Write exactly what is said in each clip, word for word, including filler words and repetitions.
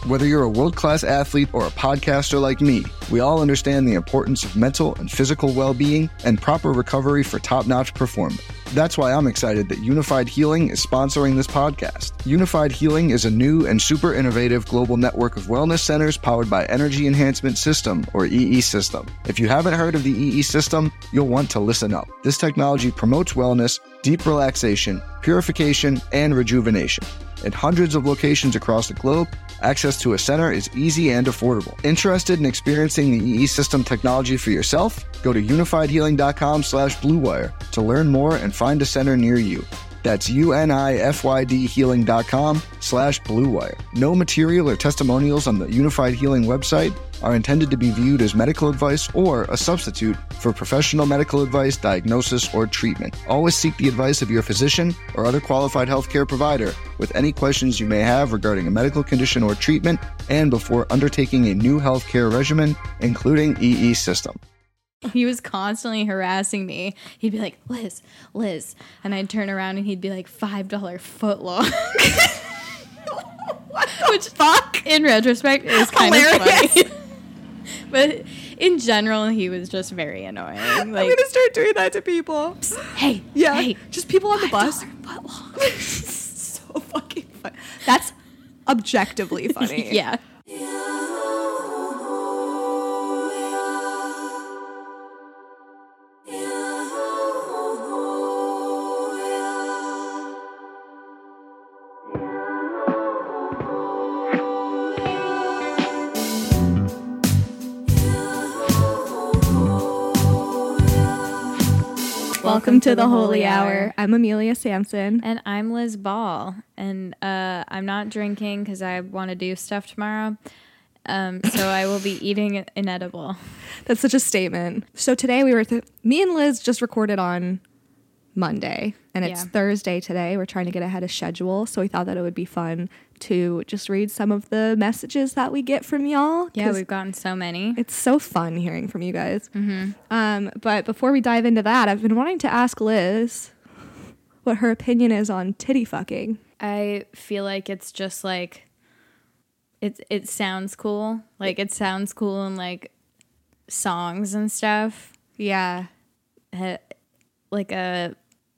Whether you're a world-class athlete or a podcaster like me, we all understand the importance of mental and physical well-being and proper recovery for top-notch performance. That's why I'm excited that Unified Healing is sponsoring this podcast. Unified Healing is a new and super innovative global network of wellness centers powered by Energy Enhancement System, or E E System. If you haven't heard of the E E System, you'll want to listen up. This technology promotes wellness, deep relaxation, purification, and rejuvenation. In hundreds of locations across the globe, access to a center is easy and affordable. Interested in experiencing the E E System technology for yourself? Go to unifiedhealing.com slash bluewire to learn more and find a center near you. That's U-N-I-F-Y-D healing.com slash bluewire. No material or testimonials on the Unified Healing website are intended to be viewed as medical advice or a substitute for professional medical advice, diagnosis, or treatment. Always seek the advice of your physician or other qualified healthcare provider with any questions you may have regarding a medical condition or treatment and before undertaking a new healthcare regimen, including E E System. He was constantly harassing me. He'd be like, Liz, Liz. And I'd turn around and he'd be like, five dollars footlong. What the Which, fuck? in retrospect, is kind Hilarious. of funny. But in general, he was just very annoying. Like, I'm going to start doing that to people. hey, Yeah. hey, Just people on the bus. footlong. So fucking fun. That's objectively funny. Yeah. Welcome to the Holy Hour. I'm Amelia Sampson. And I'm Liz Ball. And uh, I'm not drinking because I want to do stuff tomorrow. Um, so I will be eating inedible. That's such a statement. So today we were, th- me and Liz just recorded on Monday, and it's Yeah. Thursday today. We're trying to get ahead of schedule, so we thought that it would be fun to just read some of the messages that we get from y'all. Yeah, 'cause we've gotten so many. it's so fun hearing from you guys. Mm-hmm. Um, but before we dive into that, I've been wanting to ask Liz what her opinion is on titty fucking. I feel like it's just like, it, it sounds cool. Like, it sounds cool in, like, songs and stuff. Yeah. Uh, Like a,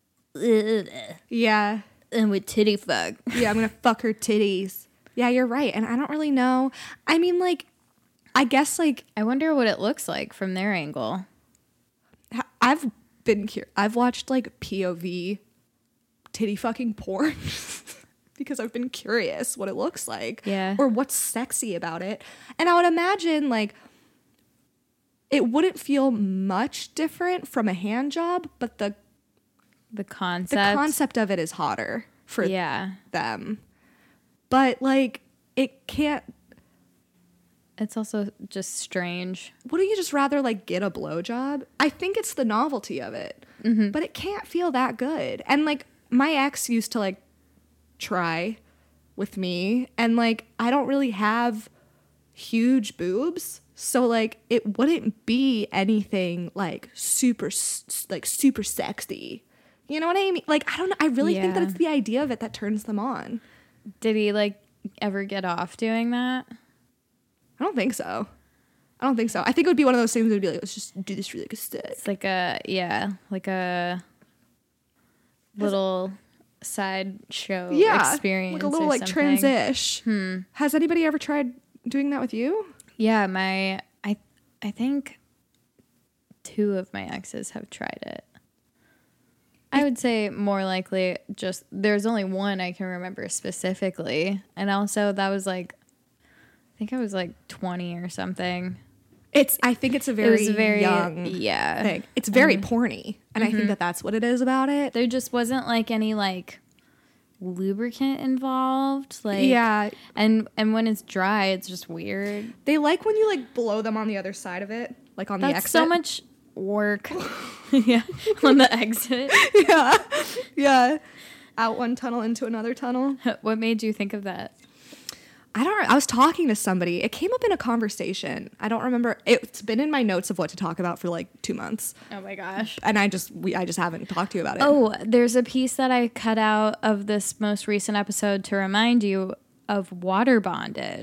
Yeah. and with titty fuck. Yeah, I'm gonna fuck her titties. Yeah, you're right. And I don't really know. I mean, like, I guess, like, I wonder what it looks like from their angle. ha- I've been cur- I've watched, like, P O V titty fucking porn because I've been curious what it looks like. Yeah. Or what's sexy about it. And I would imagine, like, it wouldn't feel much different from a hand job, but the The concept. the concept of it is hotter for Yeah. them. But, like, it can't. It's also just strange. Wouldn't you just rather, like, get a blowjob? I think it's the novelty of it, Mm-hmm. but it can't feel that good. And, like, my ex used to, like, try with me, and, like, I don't really have huge boobs, so, like, it wouldn't be anything like super, s- like, super sexy. You know what I mean? Like, I don't know. I really think that Yeah. it's the idea of it that turns them on. Did he, like, ever get off doing that? I don't think so. I don't think so. I think it would be one of those things that would be like, let's just do this really good stick. It's like a, yeah, like a little side show Yeah, experience. like a little or like something. transish. Hmm. Has anybody ever tried doing that with you? Yeah, my, I, I think two of my exes have tried it. I would say more likely just, there's only one I can remember specifically. And also that was like, I think I was like twenty or something. It's. I think it's a very, it was very young yeah. thing. It's very Mhm. porny, and I think that that's what it is about it. There just wasn't like any like lubricant involved. Like Yeah, and and when it's dry, it's just weird. they like when you like blow them on the other side of it, like on the That's exit. so much work. Yeah, on the exit. yeah, yeah. Out one tunnel into another tunnel. What made you think of that? I don't. I was talking to somebody. It came up in a conversation. I don't remember. It's been in my notes of what to talk about for like two months, Oh my gosh. and I just we I just haven't talked to you about it. Oh, there's a piece that I cut out of this most recent episode to remind you of water bondage.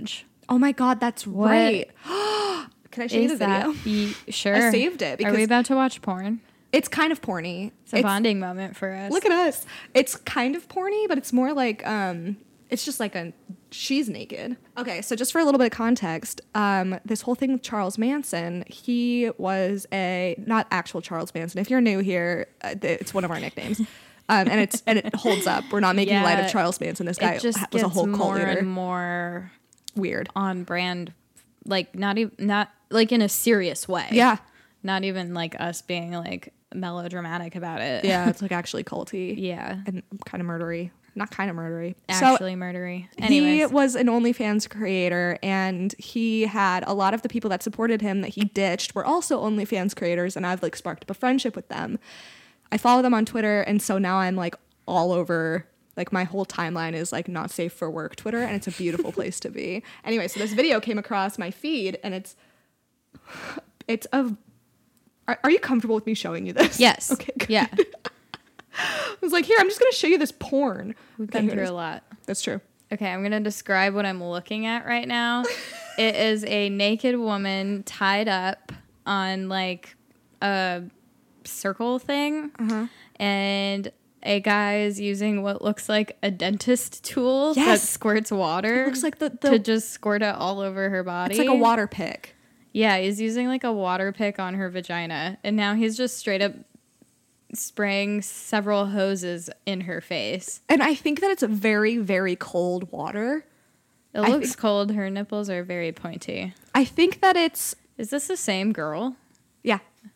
Oh my God, that's What right. Can I show you the Is that video? y- sure. I saved it Are because we about to watch porn? it's kind of porny. It's a bonding moment for us. Look at us. It's kind of porny, but it's more like um it's just like a she's naked. Okay, so just for a little bit of context, um this whole thing with Charles Manson, he was a not actual Charles Manson. If you're new here, uh, it's one of our nicknames. Um, and it's and it holds up. We're not making Yeah, light of Charles Manson. This guy it just was a gets whole cult more leader. and more Weird. on brand, like not even not like in a serious way. Yeah. Not even like us being like melodramatic about it. Yeah, it's like actually culty. Yeah. And kind of murdery. Not kind of murdery. Actually murdery. He Anyways. was an OnlyFans creator, and he had a lot of the people that supported him that he ditched were also OnlyFans creators, and I've like sparked up a friendship with them. I follow them on Twitter, and so now I'm like all over, like my whole timeline is like not safe for work Twitter, and it's a beautiful place to be. Anyway, so this video came across my feed, and it's it's a. Are, are you comfortable with me showing you this? Yes. Okay. Good. Yeah. I was like, here, I'm just gonna show you this porn. We've Okay, been here it through is. a lot. That's true. Okay, I'm going to describe what I'm looking at right now. It is a naked woman tied up on like a circle thing. Uh-huh. And a guy is using what looks like a dentist tool that Yes. squirts water. It looks like the, the to just squirt it all over her body. it's like a water pick. Yeah, he's using like a water pick on her vagina. And now he's just straight up spraying several hoses in her face. And I think that it's a very, very cold water. It I looks think- cold. Her nipples are very pointy. I think that it's, Is this the same girl? yeah.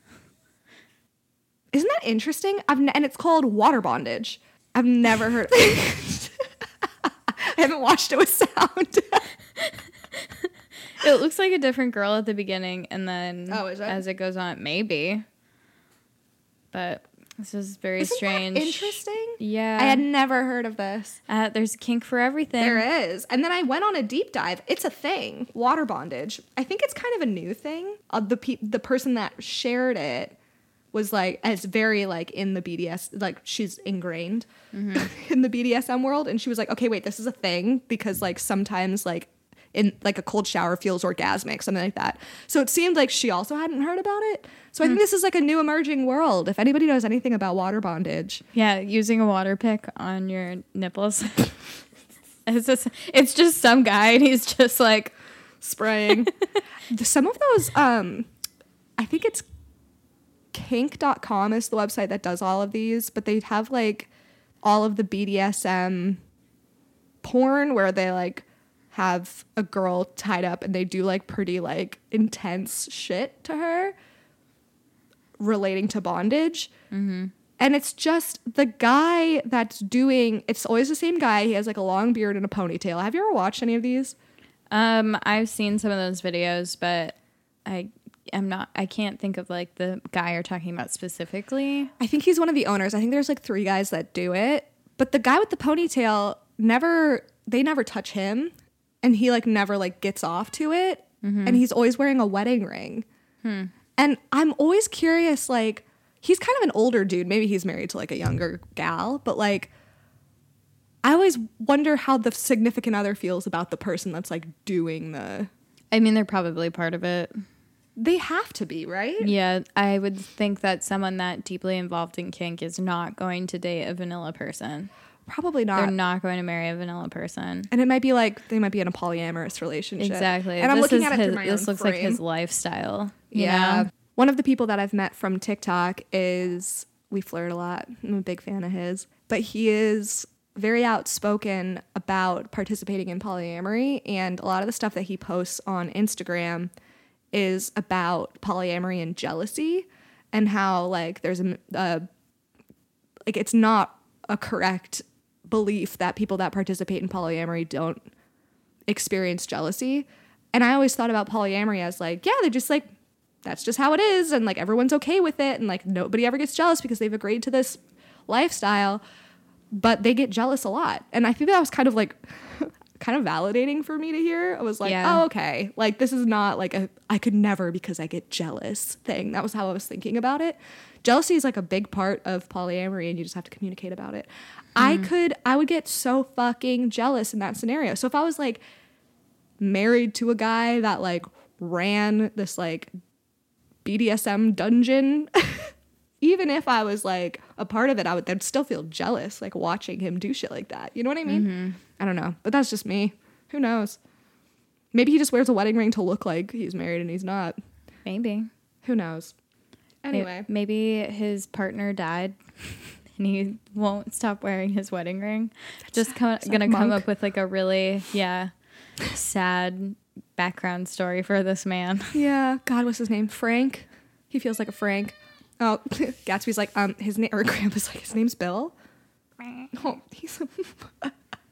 Isn't that interesting? I've n- and it's called water bondage. I've never heard I haven't watched it with sound. It looks like a different girl at the beginning, and then Oh, is it? as it goes on, maybe. But this is very Isn't that strange. interesting? Yeah. I had never heard of this. Uh, there's a kink for everything. There is. And then I went on a deep dive. It's a thing. Water bondage. I think it's kind of a new thing. Uh, the pe- the person that shared it was like, it's very like in the B D S, like she's ingrained in the B D S M world. And she was like, okay, wait, this is a thing because like sometimes like in like a cold shower feels orgasmic, something like that. So it seemed like she also hadn't heard about it. So I think this is like a new emerging world. If anybody knows anything about water bondage. Yeah, using a water pick on your nipples. it's, just, it's just some guy, and he's just like Spraying. Some of those, um, I think it's kink dot com is the website that does all of these, but they have like all of the B D S M porn where they like have a girl tied up and they do like pretty like intense shit to her relating to bondage. Mm-hmm. And it's just the guy that's doing, it's always the same guy. He has like a long beard and a ponytail. Have you ever watched any of these? Um, I've seen some of those videos, but I am not. I can't think of like the guy you're talking about specifically. I think he's one of the owners. I think there's like three guys that do it, but the guy with the ponytail never, they never touch him, and he like never like gets off to it, mm-hmm. and he's always wearing a wedding ring. Hmm. And I'm always curious, like he's kind of an older dude. Maybe he's married to like a younger gal, but like I always wonder how the significant other feels about the person that's like doing the. I mean, they're probably part of it. They have to be, right? Yeah, I would think that someone that deeply involved in kink is not going to date a vanilla person. Probably They're not. not going to marry a vanilla person. And it might be like they might be in a polyamorous relationship. Exactly. And I'm this looking is at it his, through my This own looks like frame. his lifestyle. you Yeah. know? One of the people that I've met from TikTok is, we flirt a lot. I'm a big fan of his. But he is very outspoken about participating in polyamory. And a lot of the stuff that he posts on Instagram is about polyamory and jealousy. And how, like, there's a, uh, like, it's not a correct belief that people that participate in polyamory don't experience jealousy. And I always thought about polyamory as like, yeah, they're just like, that's just how it is, and like everyone's okay with it, and like nobody ever gets jealous because they've agreed to this lifestyle, but they get jealous a lot. And I think that was kind of like kind of validating for me to hear. I was like, Yeah. oh, okay, like this is not like a I could never because I get jealous thing. That was how I was thinking about it. Jealousy is like a big part of polyamory, and you just have to communicate about it. I could I would get so fucking jealous in that scenario. So if I was like, married to a guy that like ran this like B D S M dungeon. Even if I was like a part of it, I would then still feel jealous, like watching him do shit like that. You know what I mean? Mm-hmm. I don't know, but that's just me. Who knows? Maybe he just wears a wedding ring to look like he's married and he's not. Maybe. Who knows? Anyway. Maybe his partner died and he won't stop wearing his wedding ring. Just come, gonna come up with like a really, yeah, sad background story for this man. Yeah. God, what's his name? Frank? He feels like a Frank. Oh, Gatsby's like, um, his name, or Grandpa's like, his name's Bill. Oh, he's a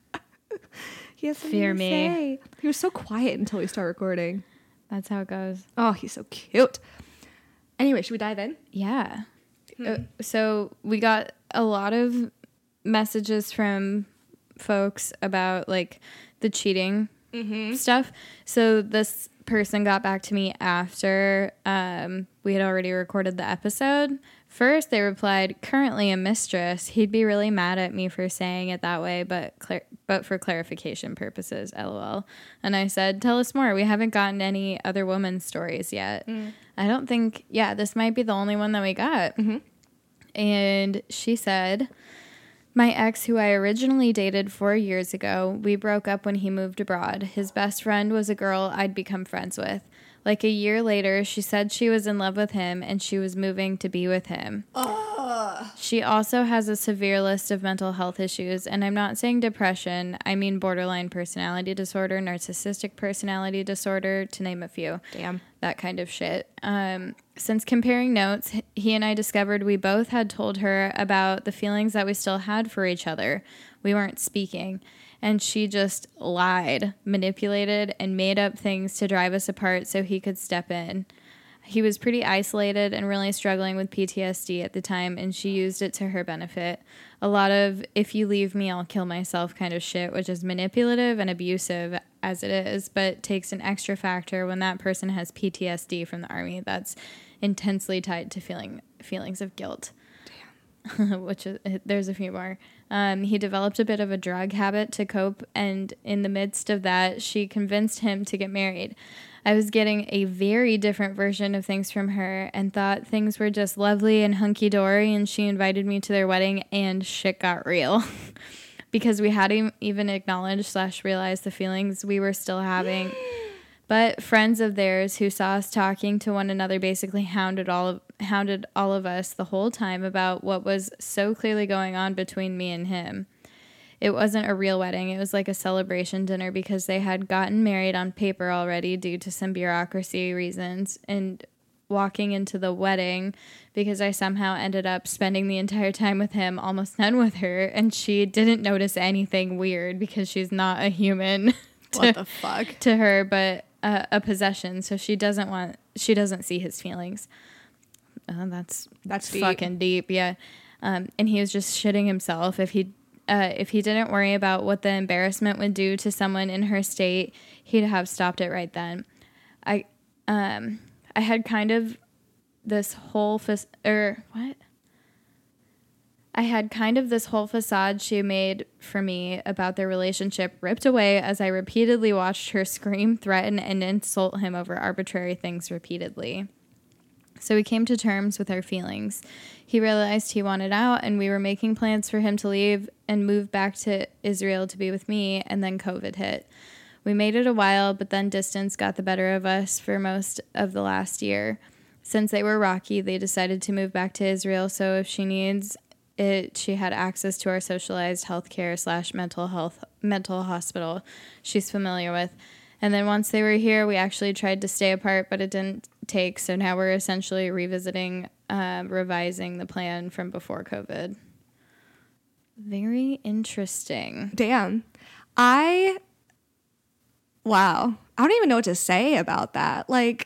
he has something Fear to me. say. He was so quiet until we start recording. That's how it goes. Oh, he's so cute. Anyway, should we dive in? Yeah. Hmm. Uh, so we got a lot of messages from folks about like the cheating mm-hmm. stuff. So this person got back to me after um, we had already recorded the episode. First, they replied, "Currently a mistress. He'd be really mad at me for saying it that way, but clar- but for clarification purposes, lol." And I said, "Tell us more. We haven't gotten any other women's stories yet." Mm. I don't think, yeah, this might be the only one that we got. Mm-hmm. And she said, "My ex, who I originally dated four years ago, we broke up when he moved abroad. His best friend was a girl I'd become friends with. Like a year later, she said she was in love with him and she was moving to be with him. Ugh. She also has a severe list of mental health issues, and I'm not saying depression. I mean borderline personality disorder, narcissistic personality disorder, to name a few. Damn. That kind of shit. Um, since comparing notes, he and I discovered we both had told her about the feelings that we still had for each other. We weren't speaking. And she just lied, manipulated, and made up things to drive us apart so he could step in. He was pretty isolated and really struggling with P T S D at the time, and she used it to her benefit. A lot of, if you leave me, I'll kill myself kind of shit, which is manipulative and abusive as it is, but takes an extra factor when that person has P T S D from the army that's intensely tied to feeling feelings of guilt." Damn. Which is, there's a few more. Um, he developed a bit of a drug habit to cope, and in the midst of that, she convinced him to get married. I was getting a very different version of things from her and thought things were just lovely and hunky-dory, and she invited me to their wedding, and shit got real. Because we hadn't even acknowledged slash realized the feelings we were still having. But friends of theirs who saw us talking to one another basically hounded all of hounded all of us the whole time about what was so clearly going on between me and him. It wasn't a real wedding. It was like a celebration dinner because they had gotten married on paper already due to some bureaucracy reasons. And walking into the wedding, because I somehow ended up spending the entire time with him, almost none with her, and she didn't notice anything weird because she's not a human. To, what the fuck? To her, but uh, a possession. So she doesn't want, she doesn't see his feelings. Uh, that's that's deep. Fucking deep, yeah. Um, and he was just shitting himself if he uh, if he didn't worry about what the embarrassment would do to someone in her state, he'd have stopped it right then. I um I had kind of this whole fa- or what? I had kind of this whole facade she made for me about their relationship ripped away as I repeatedly watched her scream, threaten, and insult him over arbitrary things repeatedly. So we came to terms with our feelings. He realized he wanted out, and we were making plans for him to leave and move back to Israel to be with me, and then COVID hit. We made it a while, but then distance got the better of us for most of the last year. Since they were rocky, they decided to move back to Israel, so if she needs it, she had access to our socialized healthcare slash mental health mental hospital she's familiar with. And then once they were here, we actually tried to stay apart, but it didn't take. So now we're essentially revisiting, uh, revising the plan from before COVID. Very interesting. Damn. I, wow. I don't even know what to say about that. Like,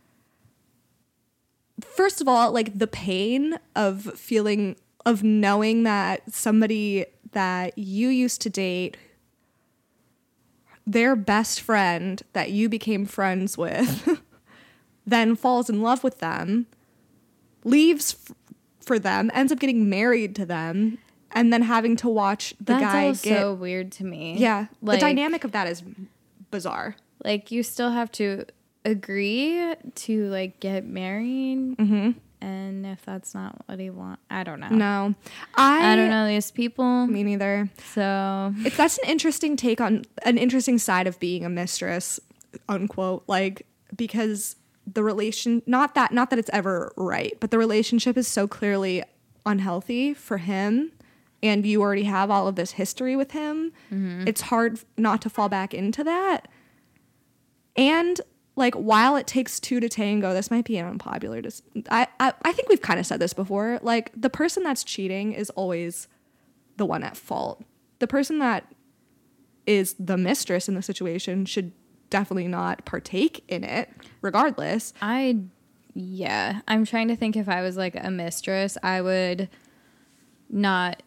first of all, like the pain of feeling, of knowing that somebody that you used to date, their best friend that you became friends with, then falls in love with them, leaves f- for them, ends up getting married to them, and then having to watch the That's guy all get... so weird to me. Yeah. Like, the dynamic of that is bizarre. like you still have to agree to like get married. Mm-hmm. And if that's not what he wants, I don't know. No, I I don't know these people. Me neither. So It's that's an interesting take on an interesting side of being a mistress, unquote. Like because the relation, not that not that it's ever right, but the relationship is so clearly unhealthy for him, and you already have all of this history with him. Mm-hmm. It's hard not to fall back into that. And like, while it takes two to tango, this might be an unpopular. Dis- I, I I think we've kind of said this before. Like, the person that's cheating is always the one at fault. The person that is the mistress in the situation should definitely not partake in it, regardless. I, yeah, I'm trying to think if I was like a mistress, I would not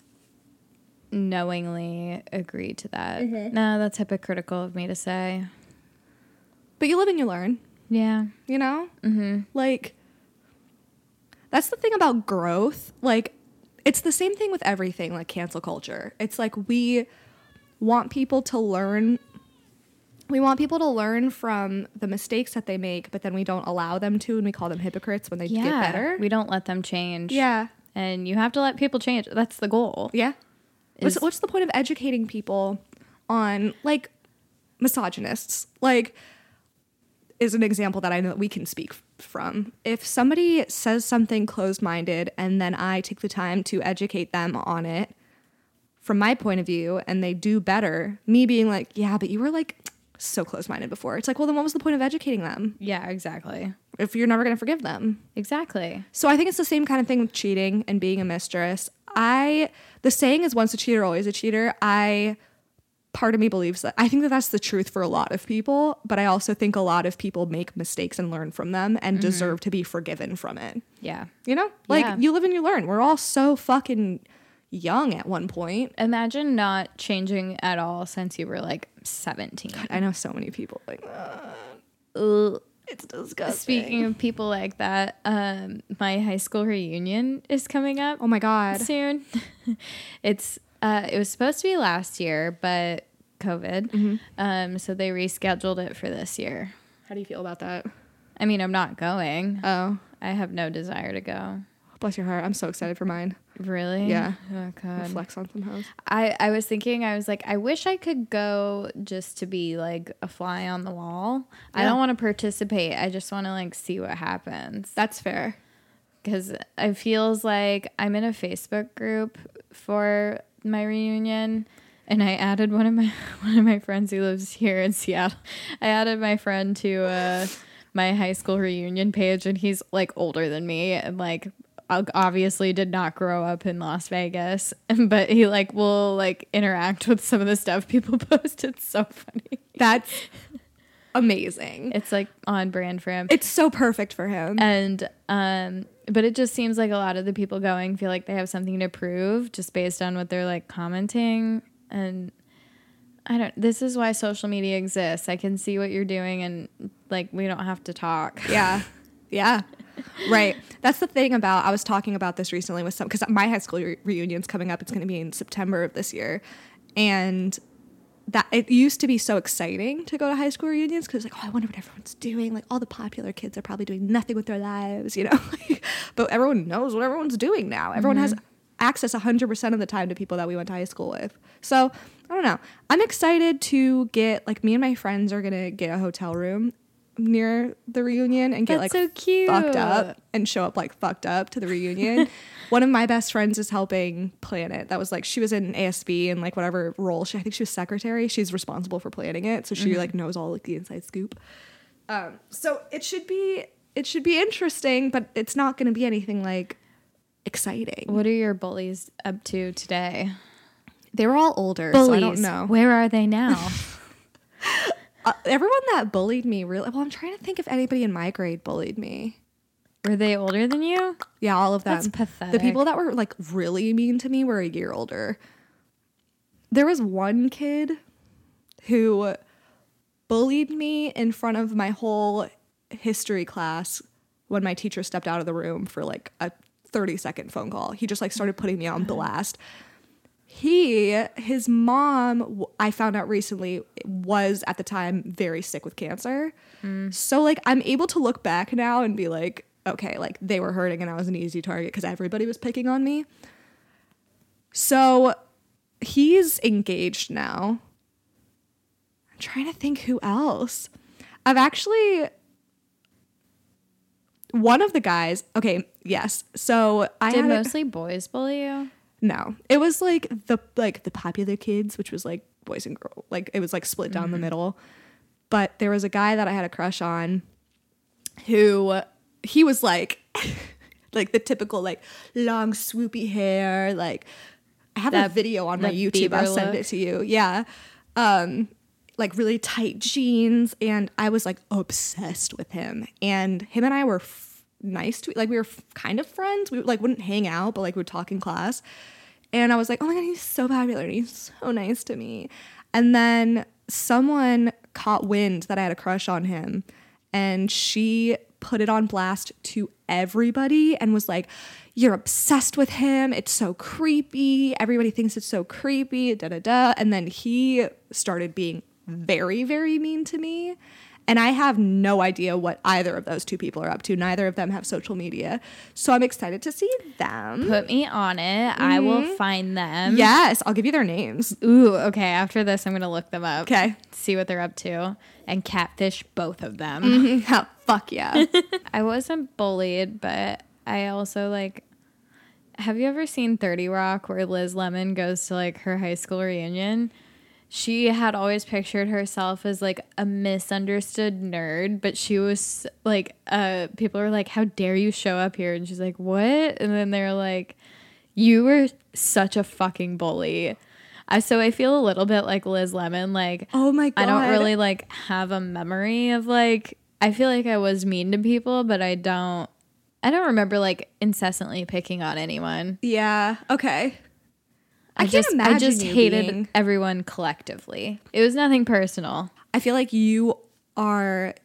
knowingly agree to that. Mm-hmm. No, that's hypocritical of me to say. But you live and you learn. Yeah. You know? Mm-hmm. Like, that's the thing about growth. Like, it's the same thing with everything, like cancel culture. It's like we want people to learn. We want people to learn from the mistakes that they make, but then we don't allow them to, and we call them hypocrites when they yeah. get better. We don't let them change. Yeah. And you have to let people change. That's the goal. Yeah. Is, what's, what's the point of educating people on, like, misogynists? Like, is an example that I know that we can speak from. If somebody says something closed-minded and then I take the time to educate them on it from my point of view and they do better, me being like, yeah, but you were like so closed-minded before. It's like, well, then what was the point of educating them? Yeah, exactly. If you're never going to forgive them. Exactly. So I think it's the same kind of thing with cheating and being a mistress. I, the saying is once a cheater, always a cheater. I... Part of me believes that. I think that that's the truth for a lot of people, but I also think a lot of people make mistakes and learn from them and mm-hmm. deserve to be forgiven from it. Yeah. You know? Like, yeah. you live and you learn. We're all so fucking young at one point. Imagine not changing at all since you were like seventeen. God, I know so many people like that. Ugh. It's disgusting. Speaking of people like that, um, my high school reunion is coming up. Oh my God. Soon. it's... Uh, it was supposed to be last year, but COVID. Mm-hmm. Um, so they rescheduled it for this year. How do you feel about that? I mean, I'm not going. Oh. I have no desire to go. Bless your heart. I'm so excited for mine. Really? Yeah. Oh, God. Flex on some hoes. I, I was thinking, I was like, I wish I could go just to be like a fly on the wall. Yeah. I don't want to participate. I just want to like see what happens. That's fair. Because it feels like I'm in a Facebook group for my reunion, and I added one of my one of my friends who lives here in Seattle. I added my friend to uh, my high school reunion page, and he's like older than me, and like obviously did not grow up in Las Vegas, but he like will like interact with some of the stuff people post. It's so funny. That's amazing. It's like on brand for him. It's so perfect for him. And um but it just seems like a lot of the people going feel like they have something to prove just based on what they're like commenting. And I don't, this is why social media exists. I can see what you're doing and like, we don't have to talk. Yeah. Yeah. Right. That's the thing about, I was talking about this recently with some, because my high school re- reunion's coming up. It's going to be in September of this year. And that it used to be so exciting to go to high school reunions because like, oh, I wonder what everyone's doing. Like all the popular kids are probably doing nothing with their lives, you know. But everyone knows what everyone's doing now. Everyone mm-hmm. has access one hundred percent of the time to people that we went to high school with. So I don't know. I'm excited to get like me and my friends are gonna get a hotel room near the reunion and get That's like so cute. fucked up and show up like fucked up to the reunion. One of my best friends is helping plan it. That was like, she was in A S B and like whatever role she, I think she was secretary. She's responsible for planning it. So she mm-hmm. like knows all like the inside scoop. Um, so it should be, it should be interesting, but it's not going to be anything like exciting. What are your bullies up to today? They were all older. Bullies. So I don't know. Where are they now? Uh, everyone that bullied me really well, I'm trying to think if anybody in my grade bullied me. Were they older than you? Yeah, all of them. That's pathetic. The people that were like really mean to me were a year older. There was one kid who bullied me in front of my whole history class when my teacher stepped out of the room for like a thirty second phone call. He just like started putting me on blast. he, his mom, I found out recently, was at the time very sick with cancer. Mm. So like I'm able to look back now and be like, okay, like they were hurting and I was an easy target because everybody was picking on me. So he's engaged now. I'm trying to think who else. I've actually, one of the guys, okay, yes. So I Did had a- mostly boys bully you? No, it was like the like the popular kids, which was like boys and girls. Like it was like split down mm-hmm. the middle. But there was a guy that I had a crush on who he was like like the typical like long swoopy hair. Like I have that, a video on my YouTube. Bieber I'll send look. It to you. Yeah. Um, like really tight jeans. And I was like obsessed with him. And him and I were f- nice to like we were f- kind of friends. We like wouldn't hang out, but like we would talk in class. And I was like, oh my God, he's so popular and he's so nice to me. And then someone caught wind that I had a crush on him and she put it on blast to everybody and was like, you're obsessed with him. It's so creepy. Everybody thinks it's so creepy, da da da. And then he started being very, very mean to me. And I have no idea what either of those two people are up to. Neither of them have social media. So I'm excited to see them. Put me on it. Mm-hmm. I will find them. Yes, I'll give you their names. Ooh, okay. After this, I'm going to look them up. Okay. See what they're up to. And catfish both of them. Mm-hmm. Oh, fuck yeah. I wasn't bullied, but I also like... Have you ever seen thirty Rock where Liz Lemon goes to like her high school reunion? She had always pictured herself as like a misunderstood nerd, but she was like, uh, people were like, how dare you show up here? And she's like, what? And then they're like, you were such a fucking bully. I, so I feel a little bit like Liz Lemon. Like, oh my God. I don't really like have a memory of like, I feel like I was mean to people, but I don't, I don't remember like incessantly picking on anyone. Yeah. Okay. I, I can't just, imagine I just you hated being... everyone collectively. It was nothing personal. I feel like you are,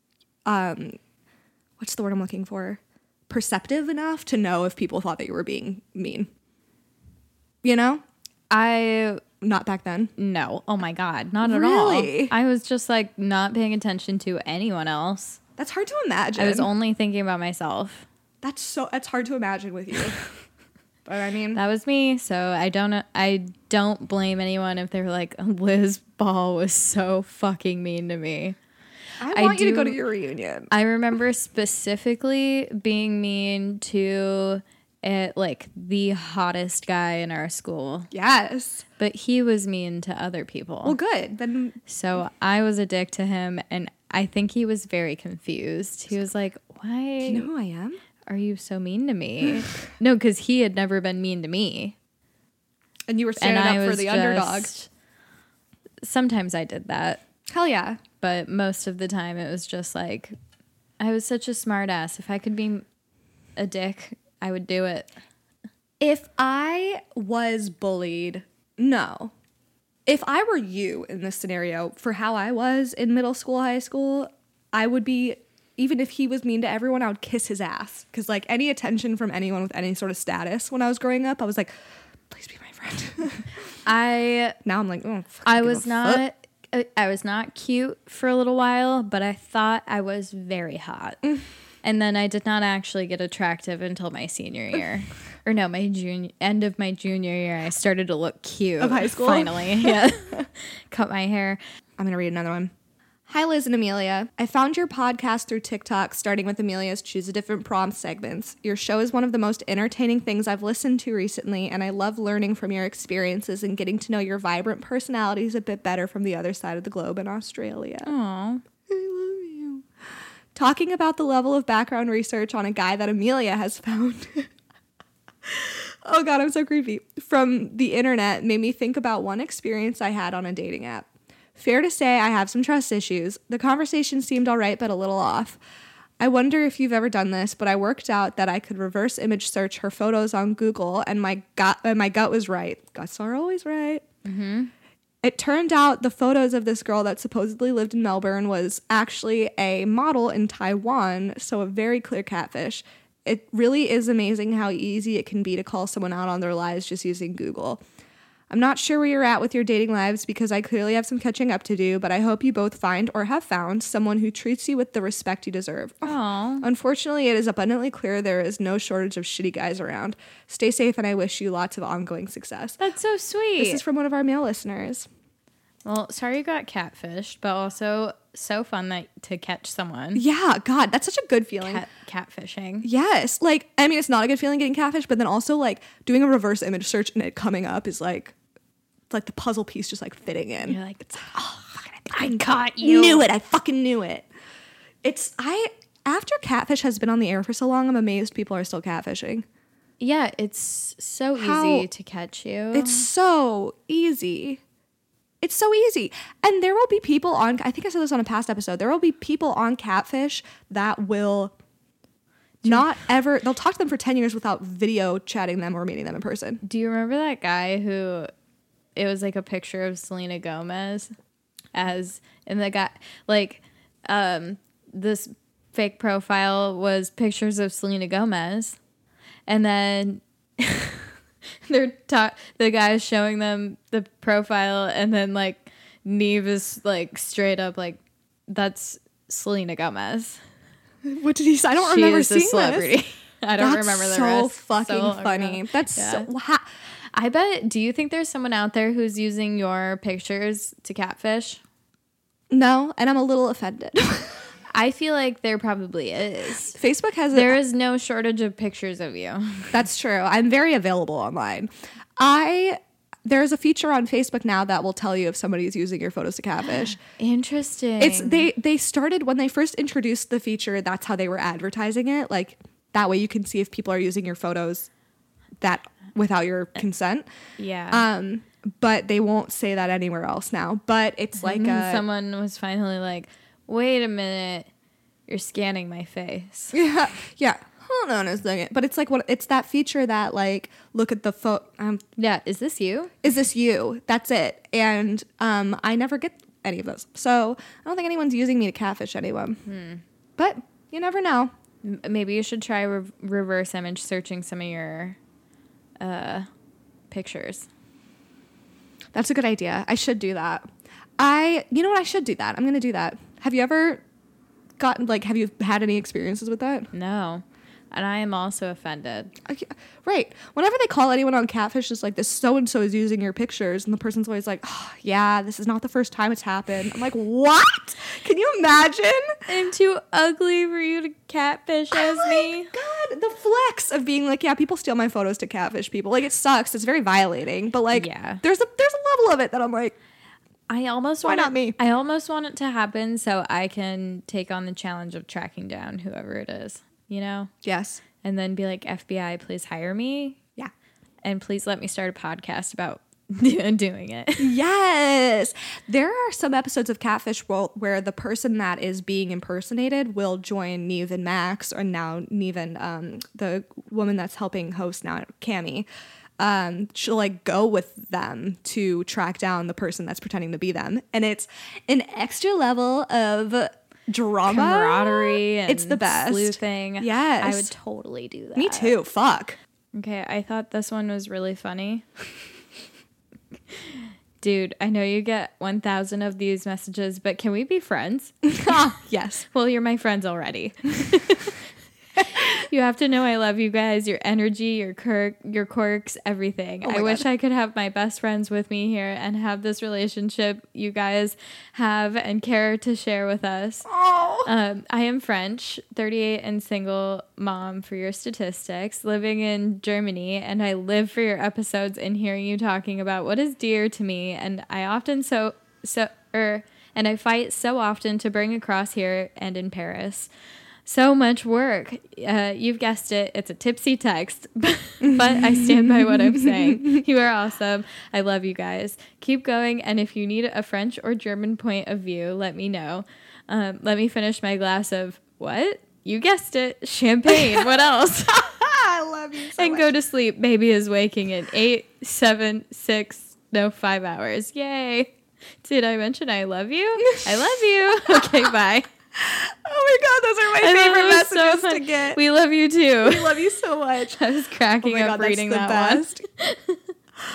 um, what's the word I'm looking for? Perceptive enough to know if people thought that you were being mean. You know? I... Not back then? No. Oh my God. Not at really? all. I was just like not paying attention to anyone else. That's hard to imagine. I was only thinking about myself. That's so, that's hard to imagine with you. But I mean, that was me. So I don't, I don't blame anyone if they're like, Liz Ball was so fucking mean to me. I want I you do, to go to your reunion. I remember specifically being mean to it, like the hottest guy in our school. Yes. But he was mean to other people. Well, good. Then. So I was a dick to him, and I think he was very confused. He was like, why? Do you know who I am? Are you so mean to me? No, because he had never been mean to me. And you were standing up for the just, underdog. Sometimes I did that. Hell yeah. But most of the time it was just like, I was such a smart ass. If I could be a dick, I would do it. If I was bullied, no. If I were you in this scenario, for how I was in middle school, high school, I would be... Even if he was mean to everyone, I would kiss his ass. Because, like, any attention from anyone with any sort of status when I was growing up, I was like, please be my friend. I... Now I'm like, oh, fuck, I was not... Fuck. I was not cute for a little while, but I thought I was very hot. And then I did not actually get attractive until my senior year. Or no, my junior... End of my junior year, I started to look cute. Of high school? Finally, yeah. Cut my hair. I'm going to read another one. Hi, Liz and Amelia. I found your podcast through TikTok, starting with Amelia's Choose a Different Prom segments. Your show is one of the most entertaining things I've listened to recently, and I love learning from your experiences and getting to know your vibrant personalities a bit better from the other side of the globe in Australia. Aww. I love you. Talking about the level of background research on a guy that Amelia has found... oh God, I'm so creepy. From the internet made me think about one experience I had on a dating app. Fair to say I have some trust issues. The conversation seemed all right, but a little off. I wonder if you've ever done this, but I worked out that I could reverse image search her photos on Google, and my gut, and my gut was right. Guts are always right. Mm-hmm. It turned out the photos of this girl that supposedly lived in Melbourne was actually a model in Taiwan, so a very clear catfish. It really is amazing how easy it can be to call someone out on their lies just using Google. I'm not sure where you're at with your dating lives because I clearly have some catching up to do, but I hope you both find or have found someone who treats you with the respect you deserve. Aww. Unfortunately, it is abundantly clear there is no shortage of shitty guys around. Stay safe, and I wish you lots of ongoing success. That's so sweet. This is from one of our male listeners. Well, sorry you got catfished, but also so fun that to catch someone. Yeah, God, that's such a good feeling. Cat, catfishing. Yes. Like, I mean, it's not a good feeling getting catfished, but then also, like, doing a reverse image search and it coming up is, like, it's like the puzzle piece just, like, fitting in. You're like, it's like, oh, fucking, I, I fucking caught you. Knew it. I fucking knew it. It's, I, after Catfish has been on the air for so long, I'm amazed people are still catfishing. Yeah, it's so How- easy to catch you. It's so easy. It's so easy. And there will be people on, I think I said this on a past episode, there will be people on Catfish that will not ever, they'll talk to them for ten years without video chatting them or meeting them in person. Do you remember that guy who, it was like a picture of Selena Gomez as, and the guy, like, um, this fake profile was pictures of Selena Gomez. And then they're ta- the guy's showing them the profile, and then like Neve is like straight up like, that's Selena Gomez. What did he say? I don't She remember is a seeing celebrity. this. I don't That's remember the so rest. fucking So long funny. ago. That's Yeah. so. Ha- I bet. Do you think there's someone out there who's using your pictures to catfish? no, and I'm a little offended. I feel like there probably is. Facebook has There a, is no shortage of pictures of you. That's true. I'm very available online. I there's a feature on Facebook now that will tell you if somebody is using your photos to catfish. Interesting. It's they they started when they first introduced the feature. That's how they were advertising it. Like that way you can see if people are using your photos that without your consent. Yeah. Um, but they won't say that anywhere else now. But it's like and then a, someone was finally like, wait a minute, you're scanning my face. yeah, yeah. Hold on a second. But it's like what it's that feature that like look at the photo. Um, Yeah, is this you? is this you? That's it. And um, I never get any of those. So I don't think anyone's using me to catfish anyone. Hmm. But you never know. M- Maybe you should try re- reverse image searching some of your uh, pictures. That's a good idea. I should do that. I, you know what? I should do that. I'm going to do that. Have you ever gotten, like, have you had any experiences with that? No. And I am also offended. Okay, right. Whenever they call anyone on Catfish, it's like, this so-and-so is using your pictures. And the person's always like, oh, yeah, this is not the first time it's happened. I'm like, what? Can you imagine? I'm too ugly for you to catfish as Oh me. my God, the flex of being like, yeah, people steal my photos to catfish people. Like, it sucks. It's very violating. But, like, Yeah. there's a there's a level of it that I'm like, I almost Why want not it, me? I almost want it to happen so I can take on the challenge of tracking down whoever it is, you know? yes. And then be like, F B I, please hire me. Yeah. And please let me start a podcast about doing it. Yes. There are some episodes of Catfish where, where the person that is being impersonated will join Neve and Max, or now Neve and um, the woman that's helping host now, Cammie. Um, she'll like go with them to track down the person that's pretending to be them. And it's an extra level of drama. Camaraderie and It's the best. sleuthing. Yes. I would totally do that. Me too. Fuck. Okay, I thought this one was really funny. Dude, I know you get one thousand of these messages, but can we be friends? Yes. Well, you're my friends already. You have to know I love you guys, your energy, your quirk, your quirks, everything. Oh my I wish God. I could have my best friends with me here and have this relationship you guys have and care to share with us. Oh. Um, I am French, thirty-eight and single mom for your statistics, living in Germany, and I live for your episodes and hearing you talking about what is dear to me, and I often so so er and I fight so often to bring across here and in Paris. So much work. Uh, you've guessed it. It's a tipsy text, but I stand by what I'm saying. You are awesome. I love you guys. Keep going. And if you need a French or German point of view, let me know. Um, let me finish my glass of what? You guessed it. Champagne. What else? I love you so And much. go to sleep. Baby is waking in eight, seven, six, no, five hours. Yay. Did I mention I love you? I love you. Okay, bye. Oh my God, those are my I thought favorite it was so messages fun. to get. We love you too. We love you so much. I was cracking Oh my up God, that's reading the that best. one.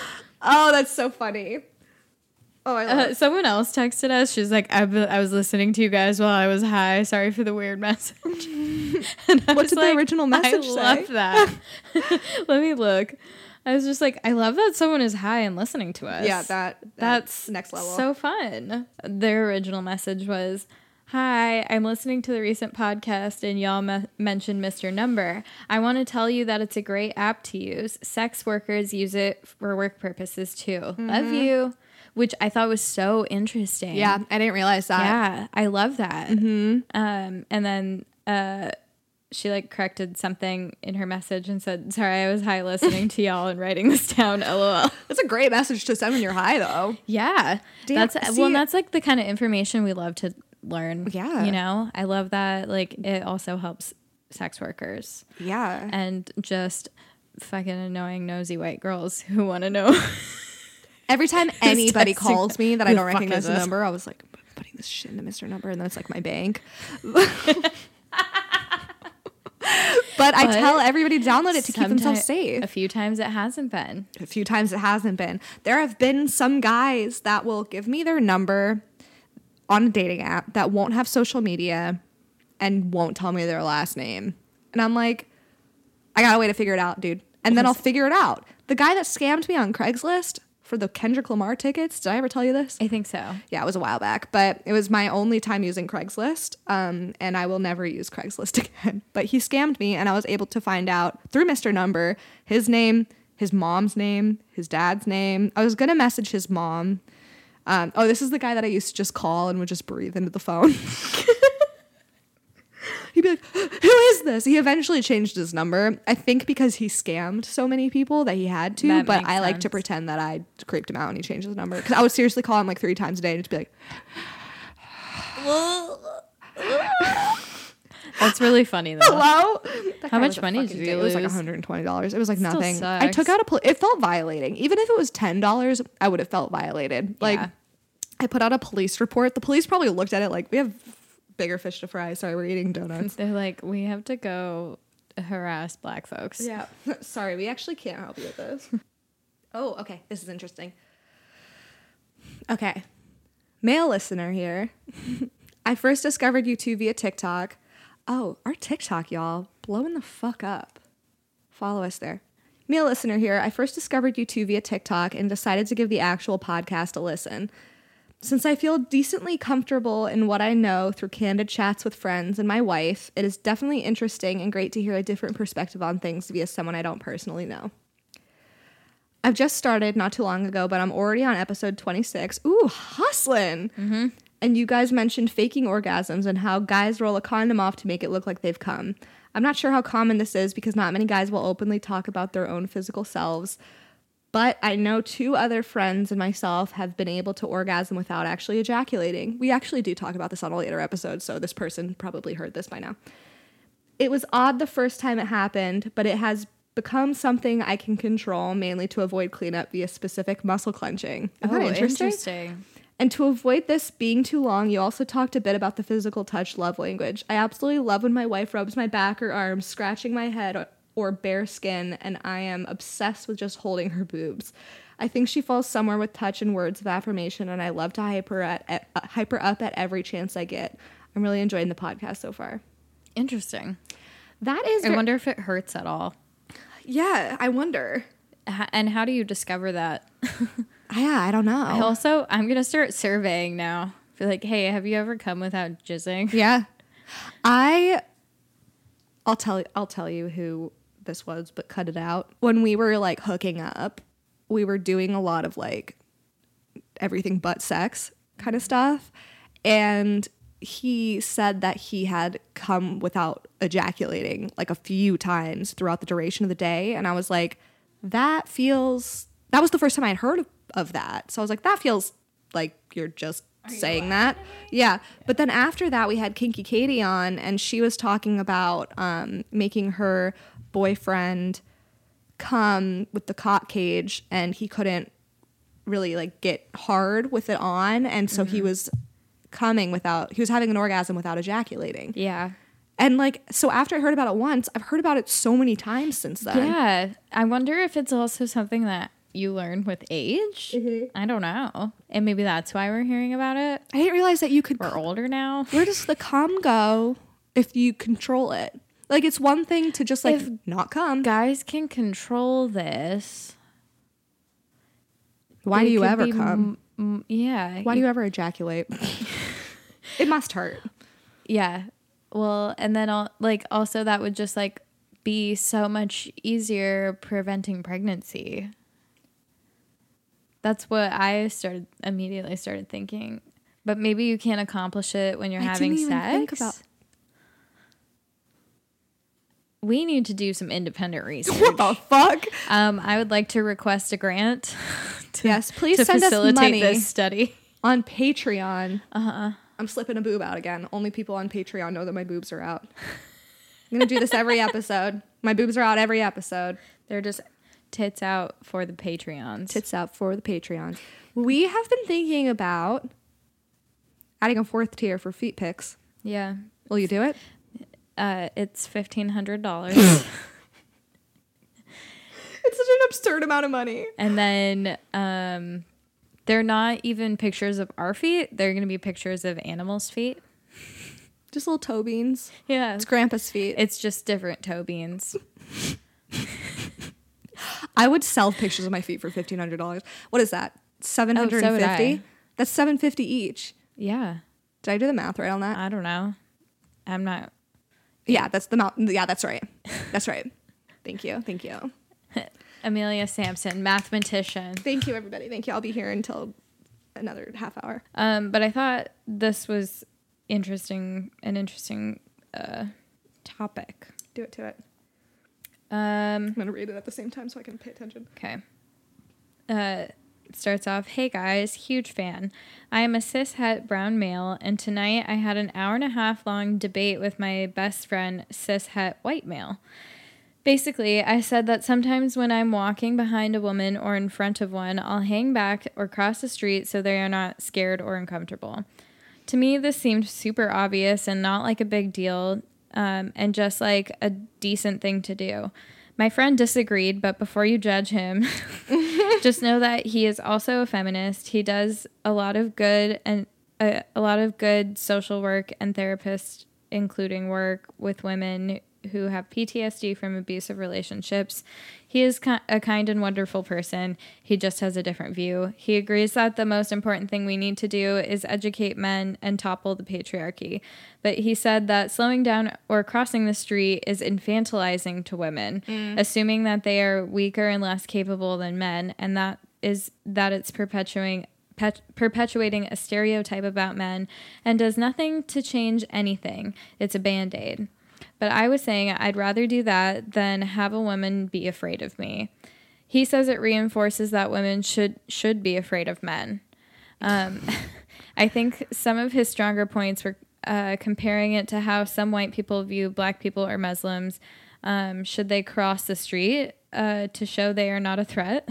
Oh, that's so funny. Oh, I love Uh, someone else texted us. She's like, I, I was listening to you guys while I was high. Sorry for the weird message. And I What was did the original message I say? love that. Let me look. I was just like, I love that someone is high and listening to us. Yeah, that, that That's next level. so fun. Their original message was, hi, I'm listening to the recent podcast and y'all me- mentioned Mister Number. I want to tell you that it's a great app to use. Sex workers use it for work purposes too. Mm-hmm. Love you. Which I thought was so interesting. Yeah, I didn't realize that. Yeah, I love that. Mm-hmm. Um, and then uh, she like corrected something in her message and said, sorry, I was high listening to y'all and writing this down, lol. That's a great message to send when you're high, though. Yeah. Damn, that's see- well, that's like the kind of information we love to learn. Yeah. You know, I love that. Like, it also helps sex workers Yeah. and just fucking annoying nosy white girls who want to know. Every time anybody texting calls me that I who don't the fuck recognize is the this? number, I was like, I'm putting this shit into Mister Number, and then it's like my bank. But I But tell everybody to download it to keep themselves Someti- safe. A few times it hasn't been. A few times it hasn't been. There have been some guys that will give me their number on a dating app that won't have social media and won't tell me their last name. And I'm like, I got a way to figure it out, dude. And then I'll figure it out. The guy that scammed me on Craigslist for the Kendrick Lamar tickets, did I ever tell you this? I think so. Yeah, it was a while back, but it was my only time using Craigslist, um, and I will never use Craigslist again. But he scammed me, and I was able to find out through Mister Number his name, his mom's name, his dad's name. I was gonna message his mom. Um, oh, this is the guy that I used to just call and would just breathe into the phone. He'd be like, who is this? He eventually changed his number. I think because he scammed so many people that he had to, That but makes I like to sense. pretend that I creeped him out and he changed his number. Because I would seriously call him like three times a day and just be like, That's really funny though. hello? That How guy much was a money fucking did you dick. It was like lose? one hundred twenty dollars. It was like Still nothing. I sucks. took out a, pol- it felt violating. Even if it was ten dollars, I would have felt violated. Like, Yeah. I put out a police report. The police probably looked at it like, we have bigger fish to fry. Sorry, we're eating donuts. They're like, we have to go harass black folks. Yeah. Sorry, we actually can't help you with this. Oh, okay. This is interesting. Okay. Male listener here. I first discovered you two via TikTok. Oh, our TikTok, y'all. Blowing the fuck up. Follow us there. Male listener here. I first discovered you two via TikTok and decided to give the actual podcast a listen. Since I feel decently comfortable in what I know through candid chats with friends and my wife, it is definitely interesting and great to hear a different perspective on things via someone I don't personally know. I've just started not too long ago, but I'm already on episode twenty-six. Ooh, hustling! Mm-hmm. And you guys mentioned faking orgasms and how guys roll a condom off to make it look like they've come. I'm not sure how common this is because not many guys will openly talk about their own physical selves. But I know two other friends and myself have been able to orgasm without actually ejaculating. We actually do talk about this on a later episode, so this person probably heard this by now. It was odd the first time it happened, but it has become something I can control, mainly to avoid cleanup via specific muscle clenching. Isn't that Oh, interesting? interesting. And to avoid this being too long, you also talked a bit about the physical touch love language. I absolutely love when my wife rubs my back or arms, scratching my head or, or bare skin, and I am obsessed with just holding her boobs. I think she falls somewhere with touch and words of affirmation, and I love to hype her, at, at, uh, hype her up at every chance I get. I'm really enjoying the podcast so far. Interesting. That is... I ver- wonder if it hurts at all. Yeah, I wonder. H- And how do you discover that? Yeah, I don't know. I also, I'm going to start surveying now. Be like, hey, have you ever come without jizzing? Yeah. I I'll tell you I'll tell you who this was, but cut it out. When we were like hooking up, we were doing a lot of like everything but sex kind of stuff. And he said that he had come without ejaculating like a few times throughout the duration of the day. And I was like, that feels that was the first time I'd heard of, of that. So I was like, that feels like you're just saying that. Yeah. But then after that, we had Kinky Katie on, and she was talking about um, making her boyfriend come with the cock cage, and he couldn't really like get hard with it on. And so mm-hmm. he was coming without, he was having an orgasm without ejaculating. Yeah. And like, so after I heard about it once, I've heard about it so many times since then. Yeah. I wonder if it's also something that you learn with age. Mm-hmm. I don't know. And maybe that's why we're hearing about it. I didn't realize that you could. We're older now. Where does the cum go if you control it? Like, it's one thing to just like If not cum. Guys can control this. Why It do you could ever be cum? m- m- yeah. Why do you ever ejaculate? It must hurt. Yeah. Well, and then I'll, like also that would just like be so much easier preventing pregnancy. That's what I started immediately started thinking. But maybe you can't accomplish it when you're I having didn't even sex. think about- We need to do some independent research. What the fuck? Um, I would like to request a grant. To, Yes, please to send us facilitate money. this study. On Patreon. Uh-huh. I'm slipping a boob out again. Only people on Patreon know that my boobs are out. I'm going to do this every episode. My boobs are out every episode. They're just tits out for the Patreons. Tits out for the Patreons. We have been thinking about adding a fourth tier for feet pics. Yeah. Will you do it? Uh, it's fifteen hundred dollars. It's such an absurd amount of money. And then um, they're not even pictures of our feet. They're going to be pictures of animals' feet. Just little toe beans. Yeah. It's Grandpa's feet. It's just different toe beans. I would sell pictures of my feet for fifteen hundred dollars. What is that? seven hundred fifty Oh, so would I. That's seven hundred fifty each. Yeah. Did I do the math right on that? I don't know. I'm not. Yeah, that's the mount. Yeah, that's right. That's right. Thank you. Thank you. Amelia Sampson, mathematician. Thank you, everybody. Thank you. I'll be here until another half hour. Um, but I thought this was interesting, an interesting uh, topic. Do it to it. Um, I'm going to read it at the same time so I can pay attention. okay. Uh, it starts off, hey guys, huge fan. I am a cis-het brown male, and tonight I had an hour and a half long debate with my best friend, cis-het white male. Basically, I said that sometimes when I'm walking behind a woman or in front of one, I'll hang back or cross the street so they are not scared or uncomfortable. To me, this seemed super obvious and not like a big deal, um, and just like a decent thing to do. My friend disagreed, but before you judge him, just know that he is also a feminist. He does a lot of good and uh, a lot of good social work and therapists, including work with women who have P T S D from abusive relationships. He is ki- a kind and wonderful person. He just has a different view. He agrees that the most important thing we need to do is educate men and topple the patriarchy. But he said that slowing down or crossing the street is infantilizing to women, mm. assuming that they are weaker and less capable than men, and that is that it's perpetuating pet- perpetuating a stereotype about men and does nothing to change anything. It's a Band-Aid. But I was saying I'd rather do that than have a woman be afraid of me. He says it reinforces that women should should be afraid of men. Um, I think some of his stronger points were uh, comparing it to how some white people view black people or Muslims. Um, should they cross the street uh, to show they are not a threat?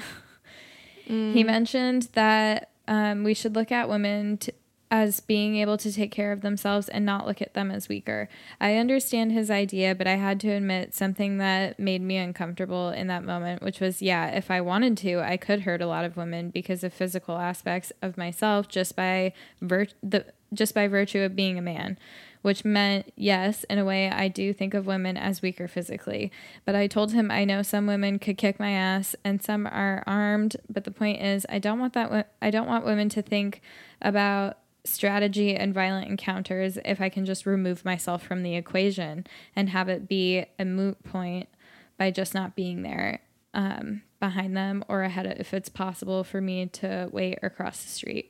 Mm. He mentioned that um, we should look at women to, as being able to take care of themselves and not look at them as weaker. I understand his idea, but I had to admit something that made me uncomfortable in that moment, which was, yeah, if I wanted to, I could hurt a lot of women because of physical aspects of myself just by vir- the just by virtue of being a man, which meant, yes, in a way, I do think of women as weaker physically. But I told him I know some women could kick my ass and some are armed, but the point is I don't want that w- I don't want women to think about strategy and violent encounters if I can just remove myself from the equation and have it be a moot point by just not being there um, behind them or ahead of, if it's possible for me to wait or cross the street.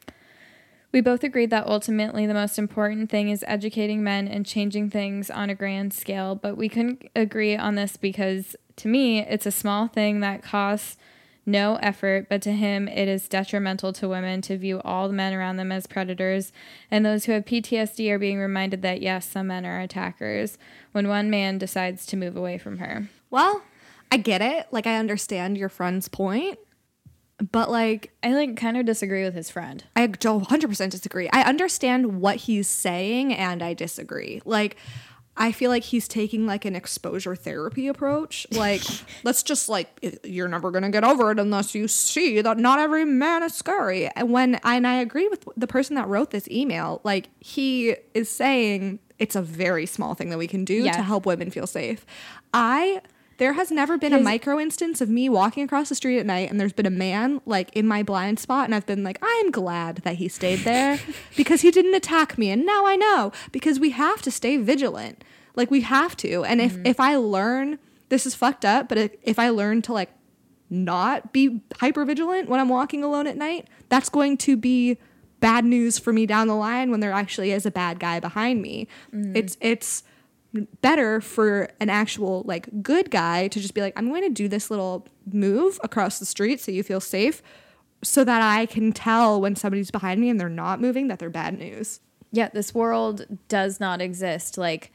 We both agreed that ultimately the most important thing is educating men and changing things on a grand scale, but we couldn't agree on this because to me it's a small thing that costs no effort, but to him, it is detrimental to women to view all the men around them as predators, and those who have P T S D are being reminded that, yes, some men are attackers when one man decides to move away from her. Well, I get it. Like, I understand your friend's point, but, like... I, like, kind of disagree with his friend. I one hundred percent disagree. I understand what he's saying, and I disagree. Like, I feel like he's taking like an exposure therapy approach. Like, let's just like, you're never going to get over it unless you see that not every man is scary. And when, and I agree with the person that wrote this email, like he is saying it's a very small thing that we can do Yeah. to help women feel safe. I, there has never been His- a micro instance of me walking across the street at night and there's been a man like in my blind spot and I've been like, I am glad that he stayed there because he didn't attack me. And now I know, because we have to stay vigilant. Like we have to. And if, mm-hmm. if I learn, this is fucked up, but if, if I learn to like not be hyper vigilant when I'm walking alone at night, that's going to be bad news for me down the line when there actually is a bad guy behind me. Mm-hmm. It's, it's, better for an actual like good guy to just be like, I'm going to do this little move across the street so you feel safe so that I can tell when somebody's behind me and they're not moving that they're bad news. Yeah, this world does not exist. Like,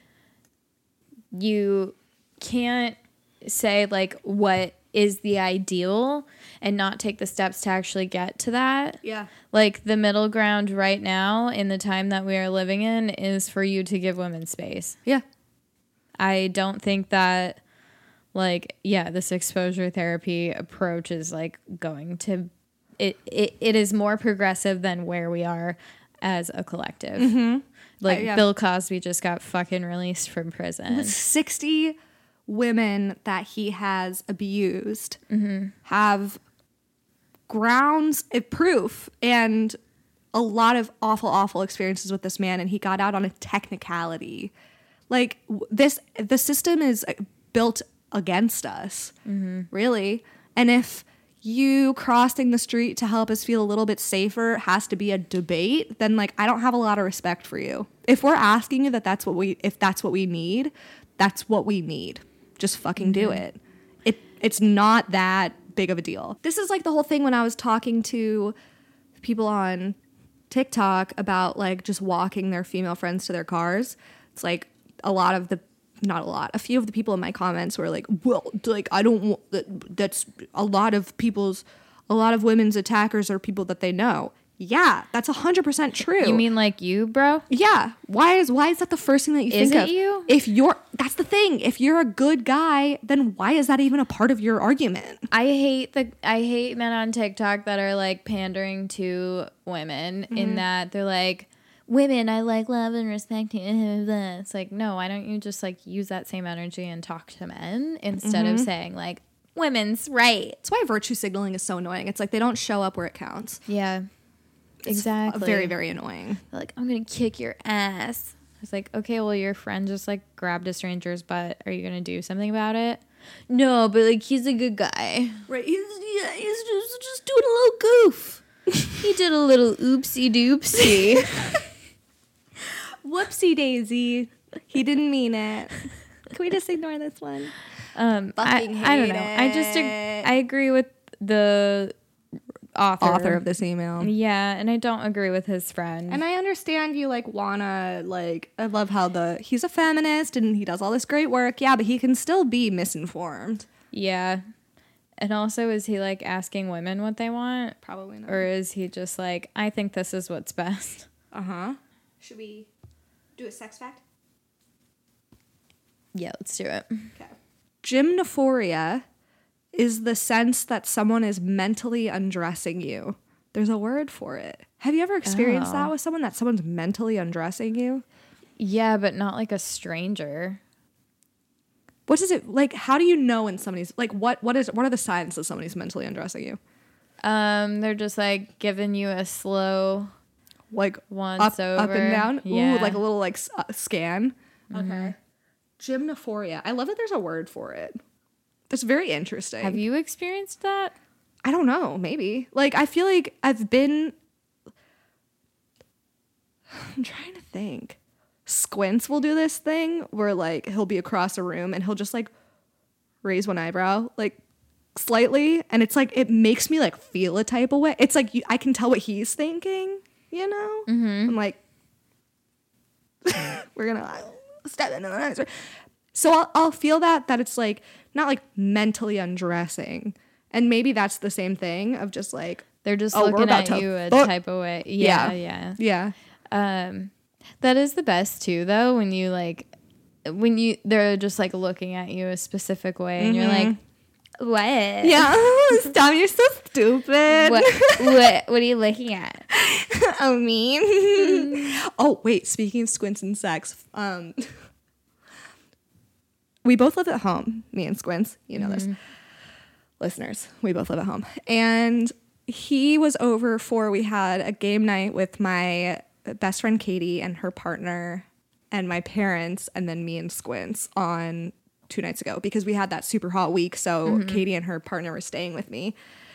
you can't say like what is the ideal and not take the steps to actually get to that. Yeah. Like the middle ground right now in the time that we are living in is for you to give women space. Yeah. I don't think that, like, yeah, this exposure therapy approach is, like, going to, it, it, it is more progressive than where we are as a collective. Mm-hmm. Like, uh, yeah. Bill Cosby just got fucking released from prison. sixty women that he has abused mm-hmm. have grounds of proof and a lot of awful, awful experiences with this man, and he got out on a technicality. Like this, the system is built against us, mm-hmm. really. And if you crossing the street to help us feel a little bit safer has to be a debate, then like I don't have a lot of respect for you. If we're asking you that that's what we, if that's what we need, that's what we need. Just fucking mm-hmm. do it. It it's not that big of a deal. This is like the whole thing when I was talking to people on TikTok about like just walking their female friends to their cars. It's like, a lot of the, not a lot, a few of the people in my comments were like, well, like, I don't want, that, that's a lot of people's, a lot of women's attackers are people that they know. Yeah, that's one hundred percent true. You mean like you, bro? Yeah. Why is, why is that the first thing that you is think it of? You? If you're, that's the thing. If you're a good guy, then why is that even a part of your argument? I hate the, I hate men on TikTok that are like pandering to women mm-hmm. in that they're like, women, I like love and respect you. It's like, no, why don't you just like use that same energy and talk to men instead mm-hmm. of saying like women's right? That's why virtue signaling is so annoying. It's like they don't show up where it counts. Yeah, it's exactly. Very, very annoying. They're like, I'm gonna kick your ass. It's like, okay, well, your friend just like grabbed a stranger's butt. Are you gonna do something about it? No, but like he's a good guy. Right? He's yeah, he's just just doing a little goof. He did a little oopsie doopsie. Whoopsie daisy. He didn't mean it. Can we just ignore this one? Um, Fucking I, hate I don't know. it. I just ag- I agree with the author author of this email. Yeah, and I don't agree with his friend. And I understand you like wanna like. I love how the he's a feminist and he does all this great work. Yeah, but he can still be misinformed. Yeah. And also, is he like asking women what they want? Probably not. Or is he just like, I think this is what's best? Uh huh. Should we do a sex fact? Yeah, let's do it. Okay. Gymnophoria is the sense that someone is mentally undressing you. There's a word for it. Have you ever experienced Oh. that with someone, that someone's mentally undressing you? Yeah, but not like a stranger. What is it like? How do you know when somebody's like what? What is? What are the signs that somebody's mentally undressing you? Um, they're just like giving you a slow Like once up, over, up and down. Yeah. Ooh, like a little like s- uh, scan. Mm-hmm. Okay. Gymnophoria. I love that there's a word for it. That's very interesting. Have you experienced that? I don't know. Maybe. Like I feel like I've been. I'm trying to think. Squints will do this thing where like he'll be across a room and he'll just like raise one eyebrow like slightly, and it's like it makes me like feel a type of way. It's like you, I can tell what he's thinking, you know. Mm-hmm. I'm like, we're gonna uh, step into the next. So I'll I'll feel that that it's like not like mentally undressing, and maybe that's the same thing of just like They're just oh, we're looking about at to you a fuck. type of way. Yeah, Yeah. yeah. Yeah. Um, that is the best too, though, when you like, when you they're just like looking at you a specific way, and mm-hmm. you're like, what? Yeah, stop! You're so stupid. What? What? What are you looking at? I mean, oh wait. Speaking of Squints and sex, um, we both live at home. Me and Squints, you know mm-hmm. this. Listeners, we both live at home, and he was over for. We had a game night with my best friend Katie and her partner, and my parents, and then me and Squints on. Two nights ago because we had that super hot week. So mm-hmm. Katie and her partner were staying with me,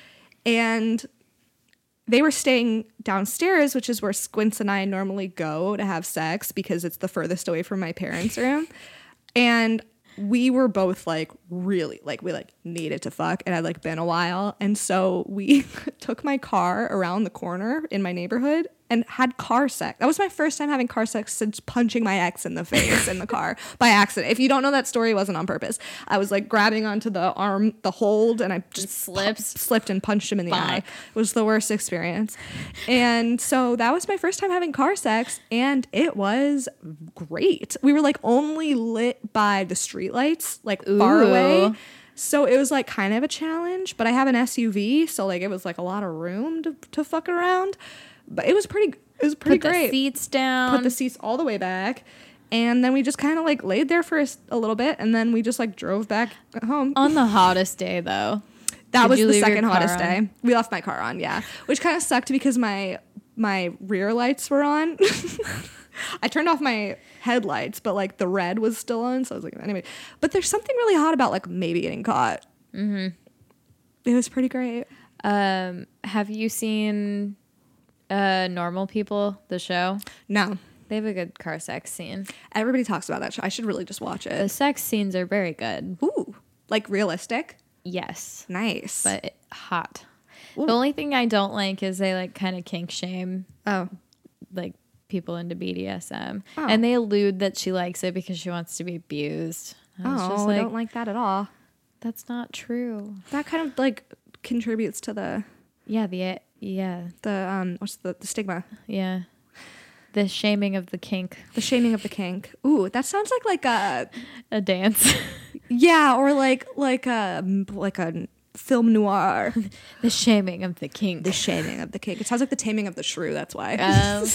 and they were staying downstairs, which is where Squints and I normally go to have sex because it's the furthest away from my parents' room. And we were both like really like we like needed to fuck. It had like been a while. And so we took my car around the corner in my neighborhood and had car sex. That was my first time having car sex since punching my ex in the face in the car by accident. If you don't know that story, it wasn't on purpose. I was like grabbing onto the arm, the hold, and I just slipped, pu- slipped and punched him in the Fuck. eye. It was the worst experience. And so that was my first time having car sex, and it was great. We were like only lit by the streetlights, like Ooh. far away. So it was like kind of a challenge, but I have an S U V, so like it was like a lot of room to, to fuck around. But it was pretty it was pretty Put great. Put the seats down. Put the seats all the way back. And then we just kind of like laid there for a, a little bit, and then we just like drove back home. On the hottest day though. That was the second hottest day. We left my car on, yeah. Which kind of sucked because my my rear lights were on. I turned off my headlights, but like the red was still on, so I was like, anyway. But there's something really hot about like maybe getting caught. Mm-hmm. It was pretty great. Um, have you seen uh, Normal People, the show? No. They have a good car sex scene. Everybody talks about that show. I should really just watch it. The sex scenes are very good. Ooh, like realistic? Yes. Nice. But it, hot. Ooh. The only thing I don't like is they like kind of kink shame. Oh. Like people into B D S M. Oh. And they allude that she likes it because she wants to be abused. And Oh, just like, I don't like that at all. That's not true. That kind of like contributes to the Yeah, the yeah. the um what's the, the stigma. Yeah. The shaming of the kink. The shaming of the kink. Ooh, that sounds like like a a dance. Yeah, or like like a like a film noir. The shaming of the kink. The shaming of the kink. It sounds like the taming of the shrew. That's why. Um,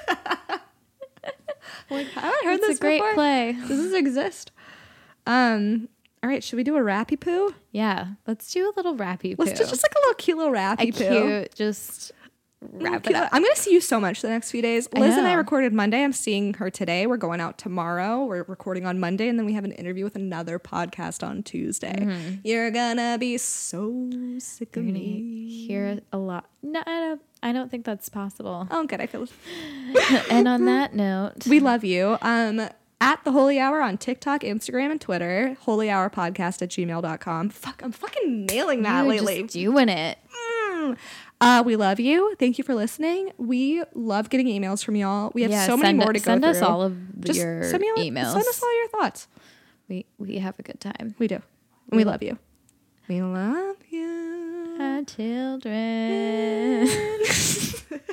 like, I haven't heard it's this a great before. play. Does this exist? Um. All right, should we do a rappy poo? Yeah, let's do a little rappy poo. Let's do just like a little cute little rappy a poo. cute, just wrap Cute. it up. I'm gonna see you so much the next few days. I Liz and I know. recorded Monday. I'm seeing her today. We're going out tomorrow. We're recording on Monday, and then we have an interview with another podcast on Tuesday. Mm-hmm. You're gonna be so sick of You're gonna me. hear a lot. No, I don't. I don't think that's possible. Oh, good. I feel. And on that note, We love you. Um, at the Holy Hour on TikTok, Instagram, and Twitter. Holy Hour Podcast at gmail dot com. Fuck, I'm fucking nailing that you're lately. just doing it. Mm. Uh, we love you. Thank you for listening. We love getting emails from y'all. We have Yeah, so many send more it- to go send through. us all of Just your send me all, emails. Send us all your thoughts. We we have a good time. We do. And we We- love you. We love you. Our children.